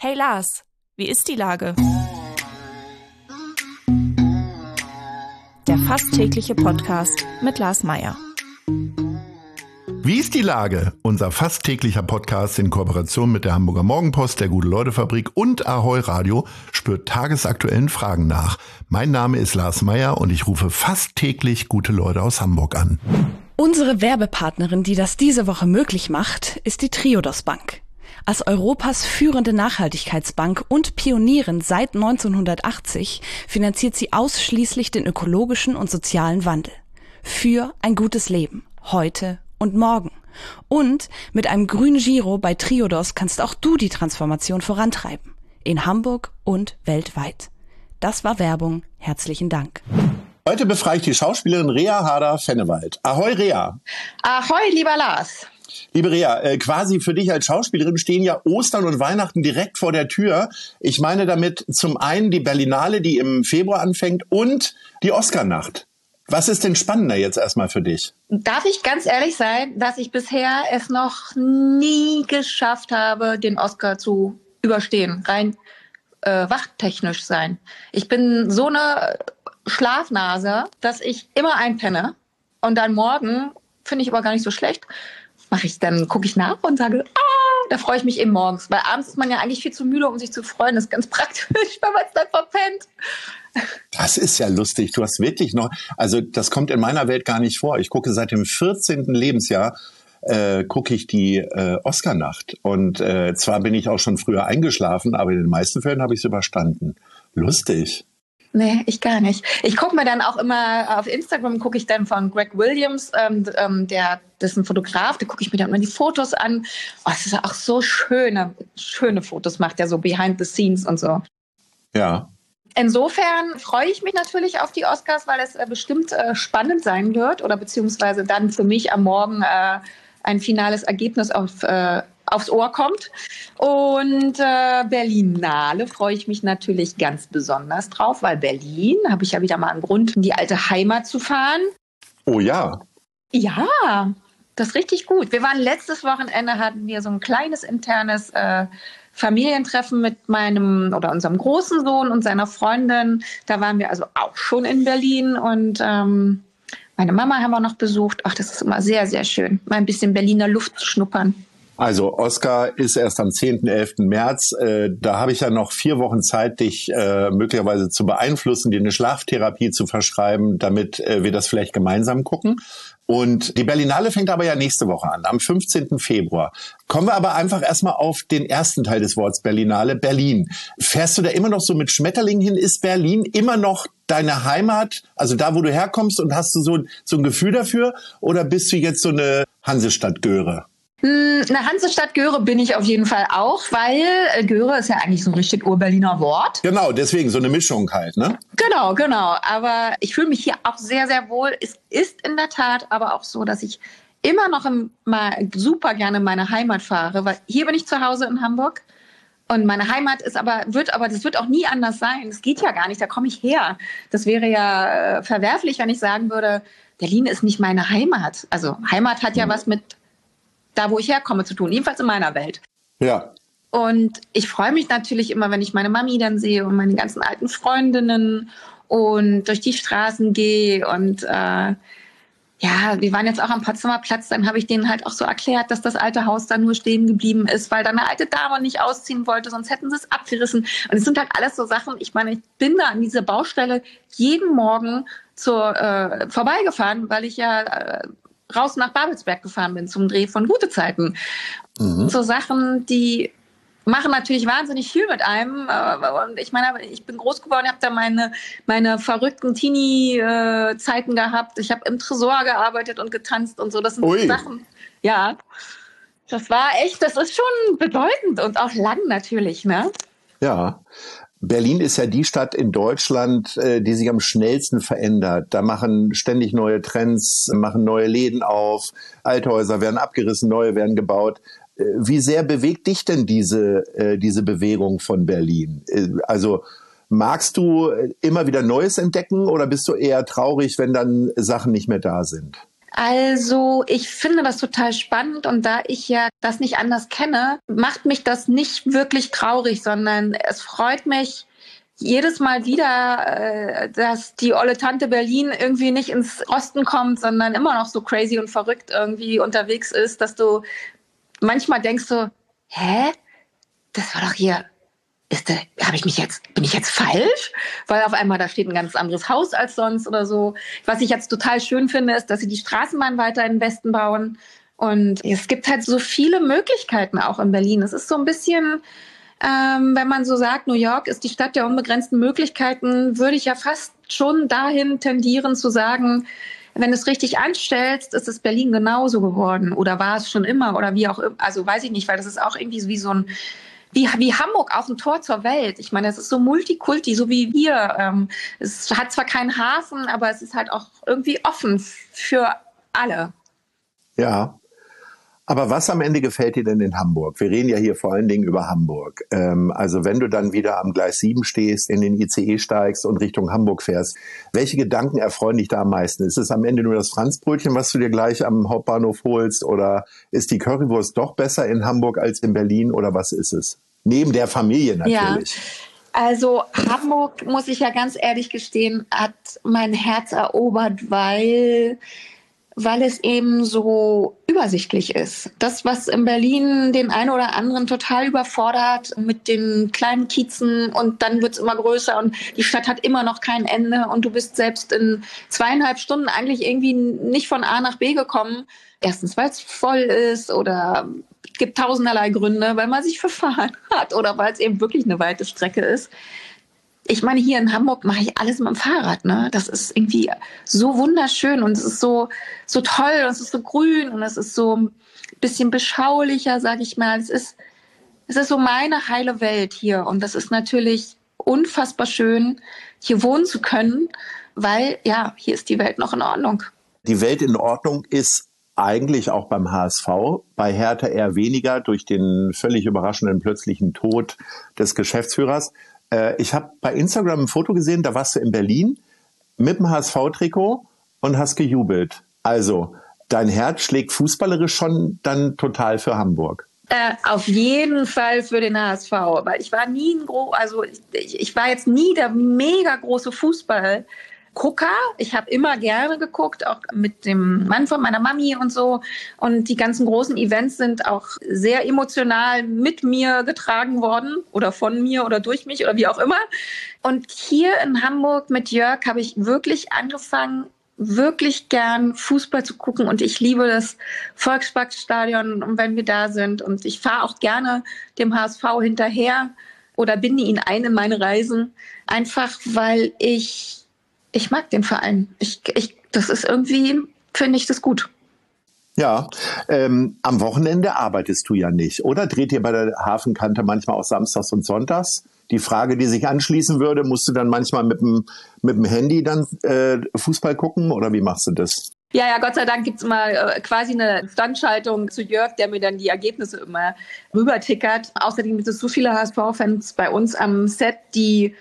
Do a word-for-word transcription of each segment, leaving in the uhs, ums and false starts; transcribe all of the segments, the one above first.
Hey Lars, wie ist die Lage? Der fast tägliche Podcast mit Lars Meyer. Wie ist die Lage? Unser fast täglicher Podcast in Kooperation mit der Hamburger Morgenpost, der Gute-Leute-Fabrik und Ahoi Radio spürt tagesaktuellen Fragen nach. Mein Name ist Lars Meyer und ich rufe fast täglich gute Leute aus Hamburg an. Unsere Werbepartnerin, die das diese Woche möglich macht, ist die Triodos Bank. Als Europas führende Nachhaltigkeitsbank und Pionierin seit neunzehnhundertachtzig finanziert sie ausschließlich den ökologischen und sozialen Wandel. Für ein gutes Leben, heute und morgen. Und mit einem grünen Giro bei Triodos kannst auch du die Transformation vorantreiben. In Hamburg und weltweit. Das war Werbung. Herzlichen Dank. Heute befrage ich die Schauspielerin Rea Harder-Fennewald. Ahoi, Rea. Ahoi, lieber Lars. Liebe Rea, äh, quasi für dich als Schauspielerin stehen ja Ostern und Weihnachten direkt vor der Tür. Ich meine damit zum einen die Berlinale, die im Februar anfängt, und die Oscarnacht. Was ist denn spannender jetzt erstmal für dich? Darf ich ganz ehrlich sein, dass ich bisher es noch nie geschafft habe, den Oscar zu überstehen, rein äh, wachtechnisch sein. Ich bin so eine Schlafnase, dass ich immer einpenne und dann morgen, finde ich aber gar nicht so schlecht, mache ich dann, gucke ich nach und sage, ah, da freue ich mich eben morgens. Weil abends ist man ja eigentlich viel zu müde, um sich zu freuen. Das ist ganz praktisch, wenn man es dann verpennt. Das ist ja lustig. Du hast wirklich noch, also das kommt in meiner Welt gar nicht vor. Ich gucke seit dem vierzehnten Lebensjahr, äh, gucke ich die äh, Oscarnacht. Und äh, zwar bin ich auch schon früher eingeschlafen, aber in den meisten Fällen habe ich es überstanden. Lustig. Nee, ich gar nicht. Ich gucke mir dann auch immer, auf Instagram gucke ich dann von Greg Williams, ähm, der, das ist ein Fotograf, da gucke ich mir dann immer die Fotos an. Oh, es ist auch so schöne, schöne Fotos macht er so behind the scenes und so. Ja. Insofern freue ich mich natürlich auf die Oscars, weil es äh, bestimmt äh, spannend sein wird oder beziehungsweise dann für mich am Morgen äh, ein finales Ergebnis auf, äh, aufs Ohr kommt. Und äh, Berlinale freue ich mich natürlich ganz besonders drauf, weil Berlin, habe ich ja wieder mal einen Grund, in die alte Heimat zu fahren. Oh ja. Ja, das ist richtig gut. Wir waren letztes Wochenende, hatten wir so ein kleines internes äh, Familientreffen mit meinem oder unserem großen Sohn und seiner Freundin. Da waren wir also auch schon in Berlin und ähm, meine Mama haben wir noch besucht. Ach, das ist immer sehr, sehr schön, mal ein bisschen Berliner Luft zu schnuppern. Also Oscar ist erst am zehnten, elften März. Äh, da habe ich ja noch vier Wochen Zeit, dich äh, möglicherweise zu beeinflussen, dir eine Schlaftherapie zu verschreiben, damit äh, wir das vielleicht gemeinsam gucken. Und die Berlinale fängt aber ja nächste Woche an, am fünfzehnten Februar. Kommen wir aber einfach erstmal auf den ersten Teil des Wortes Berlinale, Berlin. Fährst du da immer noch so mit Schmetterlingen hin? Ist Berlin immer noch deine Heimat, also da, wo du herkommst, und hast du so, so ein Gefühl dafür? Oder bist du jetzt so eine Hansestadt-Göre? Eine Hansestadt Göre bin ich auf jeden Fall auch, weil Göre ist ja eigentlich so ein richtig Ur-Berliner Wort. Genau, deswegen so eine Mischung halt, ne? Genau, genau. Aber ich fühle mich hier auch sehr, sehr wohl. Es ist in der Tat aber auch so, dass ich immer noch im, mal super gerne in meine Heimat fahre, weil hier bin ich zu Hause in Hamburg. Und meine Heimat ist aber, wird aber, das wird auch nie anders sein. Das geht ja gar nicht, da komme ich her. Das wäre ja äh, verwerflich, wenn ich sagen würde, Berlin ist nicht meine Heimat. Also Heimat hat ja mhm. was mit da, wo ich herkomme, zu tun, jedenfalls in meiner Welt. Ja. Und ich freue mich natürlich immer, wenn ich meine Mami dann sehe und meine ganzen alten Freundinnen und durch die Straßen gehe. Und äh, ja, wir waren jetzt auch am Potsdamer Platz, dann habe ich denen halt auch so erklärt, dass das alte Haus da nur stehen geblieben ist, weil da eine alte Dame nicht ausziehen wollte, sonst hätten sie es abgerissen. Und es sind halt alles so Sachen, ich meine, ich bin da an dieser Baustelle jeden Morgen zur, äh, vorbeigefahren, weil ich ja äh, raus nach Babelsberg gefahren bin zum Dreh von Gute Zeiten. Mhm. So Sachen, die machen natürlich wahnsinnig viel mit einem. Und ich meine, ich bin groß geworden, habe da meine, meine verrückten Teenie-Zeiten gehabt. Ich habe im Tresor gearbeitet und getanzt und so. Das sind Ui. Sachen. Ja, das war echt, das ist schon bedeutend und auch lang natürlich, ne? Ja. Berlin ist ja die Stadt in Deutschland, die sich am schnellsten verändert. Da machen ständig neue Trends, machen neue Läden auf, Althäuser werden abgerissen, neue werden gebaut. Wie sehr bewegt dich denn diese, diese Bewegung von Berlin? Also magst du immer wieder Neues entdecken oder bist du eher traurig, wenn dann Sachen nicht mehr da sind? Also ich finde das total spannend und da ich ja das nicht anders kenne, macht mich das nicht wirklich traurig, sondern es freut mich jedes Mal wieder, dass die olle Tante Berlin irgendwie nicht ins Osten kommt, sondern immer noch so crazy und verrückt irgendwie unterwegs ist, dass du manchmal denkst so, hä? Das war doch hier... Ist da, habe ich mich jetzt, bin ich jetzt falsch? Weil auf einmal da steht ein ganz anderes Haus als sonst oder so. Was ich jetzt total schön finde, ist, dass sie die Straßenbahn weiter in den Westen bauen. Und es gibt halt so viele Möglichkeiten auch in Berlin. Es ist so ein bisschen, ähm, wenn man so sagt, New York ist die Stadt der unbegrenzten Möglichkeiten, würde ich ja fast schon dahin tendieren zu sagen, wenn du es richtig anstellst, ist es Berlin genauso geworden. Oder war es schon immer oder wie auch immer. Also weiß ich nicht, weil das ist auch irgendwie so wie so ein Wie, wie Hamburg auch ein Tor zur Welt. Ich meine, es ist so Multikulti, so wie wir. Ähm, es hat zwar keinen Hafen, aber es ist halt auch irgendwie offen für alle. Ja, aber was am Ende gefällt dir denn in Hamburg? Wir reden ja hier vor allen Dingen über Hamburg. Ähm, also wenn du dann wieder am Gleis sieben stehst, in den I C E steigst und Richtung Hamburg fährst, welche Gedanken erfreuen dich da am meisten? Ist es am Ende nur das Franzbrötchen, was du dir gleich am Hauptbahnhof holst? Oder ist die Currywurst doch besser in Hamburg als in Berlin? Oder was ist es? Neben der Familie natürlich. Ja, also Hamburg, muss ich ja ganz ehrlich gestehen, hat mein Herz erobert, weil, weil es eben so übersichtlich ist. Das, was in Berlin den einen oder anderen total überfordert mit den kleinen Kiezen und dann wird's immer größer und die Stadt hat immer noch kein Ende und du bist selbst in zweieinhalb Stunden eigentlich irgendwie nicht von A nach B gekommen. Erstens, weil es voll ist oder es gibt tausenderlei Gründe, weil man sich verfahren hat oder weil es eben wirklich eine weite Strecke ist. Ich meine, hier in Hamburg mache ich alles mit dem Fahrrad, ne? Das ist irgendwie so wunderschön und es ist so, so toll und es ist so grün und es ist so ein bisschen beschaulicher, sag ich mal. Es ist, es ist so meine heile Welt hier und das ist natürlich unfassbar schön, hier wohnen zu können, weil, ja, hier ist die Welt noch in Ordnung. Die Welt in Ordnung ist eigentlich auch beim H S V, bei Hertha eher weniger durch den völlig überraschenden plötzlichen Tod des Geschäftsführers. Äh, ich habe bei Instagram ein Foto gesehen, da warst du in Berlin mit dem H S V-Trikot und hast gejubelt. Also, dein Herz schlägt fußballerisch schon dann total für Hamburg. Äh, auf jeden Fall für den H S V, weil ich war nie ein gro- also ich, ich war jetzt nie der mega große Fußball. Gucker. Ich habe immer gerne geguckt, auch mit dem Mann von meiner Mami und so. Und die ganzen großen Events sind auch sehr emotional mit mir getragen worden oder von mir oder durch mich oder wie auch immer. Und hier in Hamburg mit Jörg habe ich wirklich angefangen, wirklich gern Fußball zu gucken. Und ich liebe das Volksparkstadion, wenn wir da sind. Und ich fahre auch gerne dem H S V hinterher oder binde ihn ein in meine Reisen. Einfach, weil ich Ich mag den Verein. Ich, ich, das ist irgendwie, finde ich das gut. Ja, ähm, am Wochenende arbeitest du ja nicht, oder? Dreht ihr bei der Hafenkante manchmal auch samstags und sonntags? Die Frage, die sich anschließen würde, musst du dann manchmal mit dem, mit dem Handy dann äh, Fußball gucken oder wie machst du das? Ja, ja, Gott sei Dank gibt's immer äh, quasi eine Standschaltung zu Jörg, der mir dann die Ergebnisse immer rübertickert. Außerdem gibt es so viele H S V-Fans bei uns am Set, die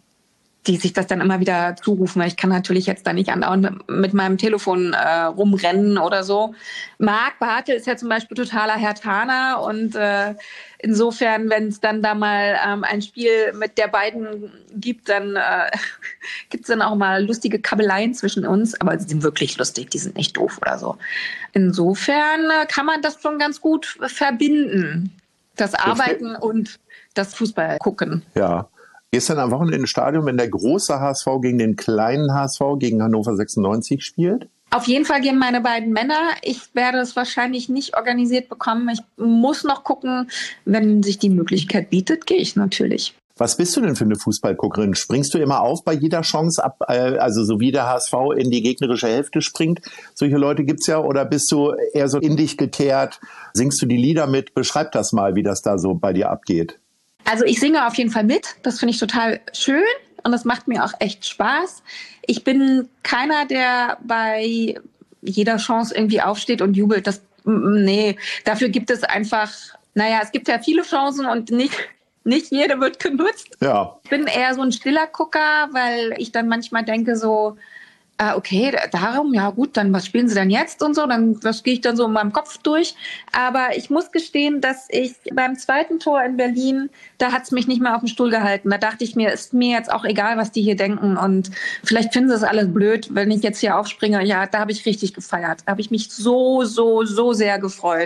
die sich das dann immer wieder zurufen, weil ich kann natürlich jetzt da nicht andauernd mit meinem Telefon äh, rumrennen oder so. Marc Bartel ist ja zum Beispiel totaler Herthaner und äh, insofern, wenn es dann da mal ähm, ein Spiel mit der beiden gibt, dann äh, gibt's dann auch mal lustige Kabeleien zwischen uns, aber sie sind wirklich lustig, die sind nicht doof oder so. Insofern äh, kann man das schon ganz gut verbinden, das Arbeiten und das Fußball gucken. Ja. Gehst du dann am Wochenende ins Stadion, wenn der große H S V gegen den kleinen H S V, gegen Hannover sechsundneunzig spielt? Auf jeden Fall gehen meine beiden Männer. Ich werde es wahrscheinlich nicht organisiert bekommen. Ich muss noch gucken, wenn sich die Möglichkeit bietet, gehe ich natürlich. Was bist du denn für eine Fußballguckerin? Springst du immer auf bei jeder Chance ab, also so wie der H S V in die gegnerische Hälfte springt? Solche Leute gibt's ja. Oder bist du eher so in dich gekehrt? Singst du die Lieder mit? Beschreib das mal, wie das da so bei dir abgeht. Also ich singe auf jeden Fall mit. Das finde ich total schön und das macht mir auch echt Spaß. Ich bin keiner, der bei jeder Chance irgendwie aufsteht und jubelt. Das, nee, dafür gibt es einfach, naja, es gibt ja viele Chancen und nicht, nicht jede wird genutzt. Ja. Ich bin eher so ein stiller Gucker, weil ich dann manchmal denke so, Ah, okay, darum, ja gut, dann was spielen sie denn jetzt und so, dann das gehe ich dann so in meinem Kopf durch. Aber ich muss gestehen, dass ich beim zweiten Tor in Berlin, da hat's mich nicht mehr auf dem Stuhl gehalten. Da dachte ich mir, ist mir jetzt auch egal, was die hier denken und vielleicht finden sie es alles blöd, wenn ich jetzt hier aufspringe. Ja, da habe ich richtig gefeiert. Da habe ich mich so, so, so sehr gefreut.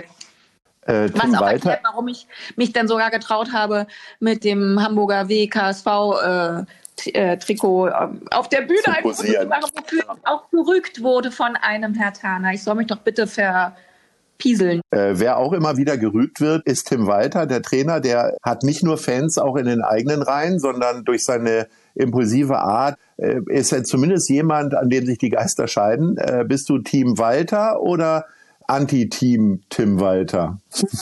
Äh, Was auch Walter, erklärt, warum ich mich dann sogar getraut habe, mit dem Hamburger W K S V äh, Äh, Trikot äh, auf der Bühne ein Foto zu machen, wofür ich auch gerügt wurde von einem Herr Thaner. Ich soll mich doch bitte verpieseln. Äh, wer auch immer wieder gerügt wird, ist Tim Walter, der Trainer. Der hat nicht nur Fans auch in den eigenen Reihen, sondern durch seine impulsive Art äh, ist er zumindest jemand, an dem sich die Geister scheiden. Äh, bist du Team Walter oder Anti-Team Tim Walter?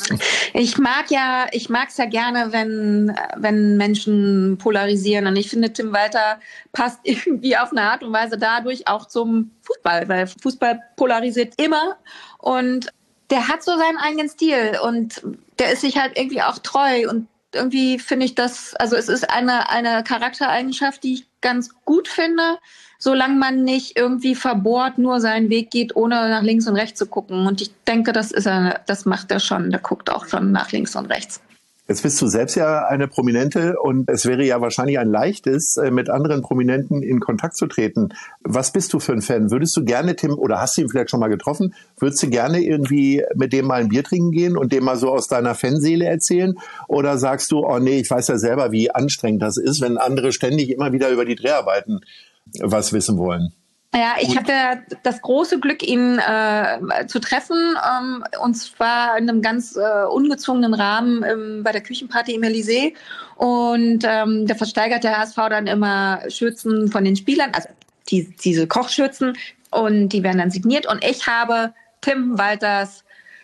Ich mag ja, ich mag's ja gerne, wenn, wenn Menschen polarisieren. Und ich finde, Tim Walter passt irgendwie auf eine Art und Weise dadurch auch zum Fußball, weil Fußball polarisiert immer. Und der hat so seinen eigenen Stil und der ist sich halt irgendwie auch treu. Und irgendwie finde ich das, also es ist eine, eine Charaktereigenschaft, die ich ganz gut finde, solange man nicht irgendwie verbohrt nur seinen Weg geht, ohne nach links und rechts zu gucken. Und ich denke, das ist er, das macht er schon. Der guckt auch schon nach links und rechts. Jetzt bist du selbst ja eine Prominente und es wäre ja wahrscheinlich ein leichtes, mit anderen Prominenten in Kontakt zu treten. Was bist du für ein Fan? Würdest du gerne Tim, oder hast du ihn vielleicht schon mal getroffen, würdest du gerne irgendwie mit dem mal ein Bier trinken gehen und dem mal so aus deiner Fanseele erzählen? Oder sagst du, oh nee, ich weiß ja selber, wie anstrengend das ist, wenn andere ständig immer wieder über die Dreharbeiten was wissen wollen? Ja, ich hatte das große Glück, ihn äh, zu treffen, ähm, und zwar in einem ganz äh, ungezwungenen Rahmen ähm, bei der Küchenparty im Elysée. Und ähm, da versteigert der H S V dann immer Schürzen von den Spielern, also die, diese Kochschürzen, und die werden dann signiert. Und ich habe Tim Walters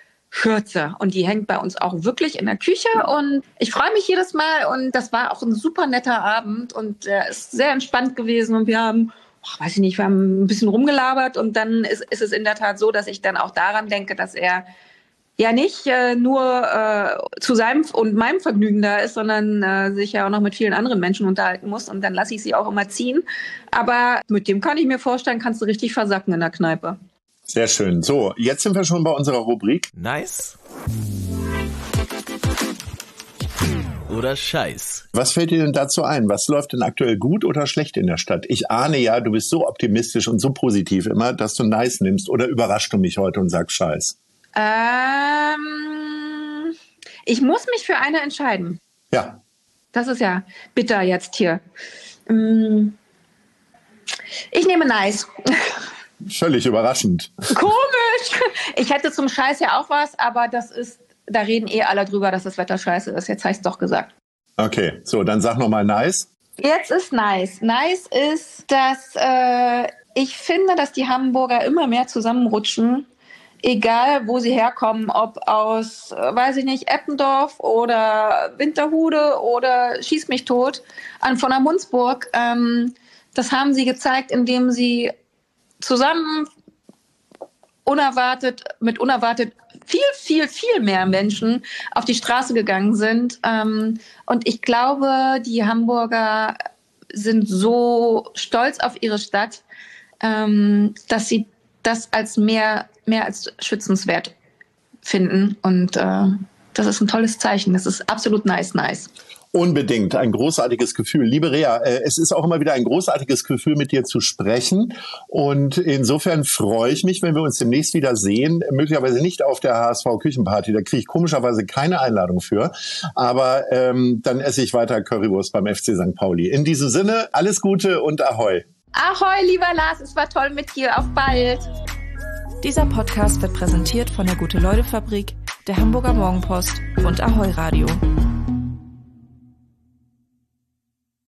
Schürze und die hängt bei uns auch wirklich in der Küche und ich freue mich jedes Mal und das war auch ein super netter Abend und er ist sehr entspannt gewesen und wir haben, oh, weiß ich nicht, wir haben ein bisschen rumgelabert und dann ist, ist es in der Tat so, dass ich dann auch daran denke, dass er ja nicht äh, nur äh, zu seinem und meinem Vergnügen da ist, sondern äh, sich ja auch noch mit vielen anderen Menschen unterhalten muss und dann lasse ich sie auch immer ziehen. Aber mit dem kann ich mir vorstellen, kannst du richtig versacken in der Kneipe. Sehr schön. So, jetzt sind wir schon bei unserer Rubrik. Nice oder Scheiß. Was fällt dir denn dazu ein? Was läuft denn aktuell gut oder schlecht in der Stadt? Ich ahne ja, du bist so optimistisch und so positiv immer, dass du Nice nimmst. Oder überraschst du mich heute und sagst Scheiß? Ähm, ich muss mich für eine entscheiden. Ja. Das ist ja bitter jetzt hier. Ich nehme Nice. Völlig überraschend. Komisch. Ich hätte zum Scheiß ja auch was, aber das ist, da reden eh alle drüber, dass das Wetter scheiße ist. Jetzt habe ich es doch gesagt. Okay, so, dann sag nochmal Nice. Jetzt ist Nice. Nice ist, dass äh, ich finde, dass die Hamburger immer mehr zusammenrutschen, egal wo sie herkommen, ob aus, äh, weiß ich nicht, Eppendorf oder Winterhude oder Schieß mich tot, an von der Munzburg. Ähm, das haben sie gezeigt, indem sie zusammen unerwartet, mit unerwartet viel, viel, viel mehr Menschen auf die Straße gegangen sind. Ähm, und ich glaube, die Hamburger sind so stolz auf ihre Stadt, ähm, dass sie das als mehr, mehr als schützenswert finden. Und äh, das ist ein tolles Zeichen. Das ist absolut nice, nice. Unbedingt, ein großartiges Gefühl. Liebe Rea, es ist auch immer wieder ein großartiges Gefühl, mit dir zu sprechen. Und insofern freue ich mich, wenn wir uns demnächst wieder sehen. Möglicherweise nicht auf der H S V-Küchenparty, da kriege ich komischerweise keine Einladung für. Aber ähm, dann esse ich weiter Currywurst beim F C Sankt Pauli. In diesem Sinne, alles Gute und Ahoi. Ahoi, lieber Lars, es war toll mit dir. Auf bald. Dieser Podcast wird präsentiert von der Gute-Leute-Fabrik, der Hamburger Morgenpost und Ahoi Radio.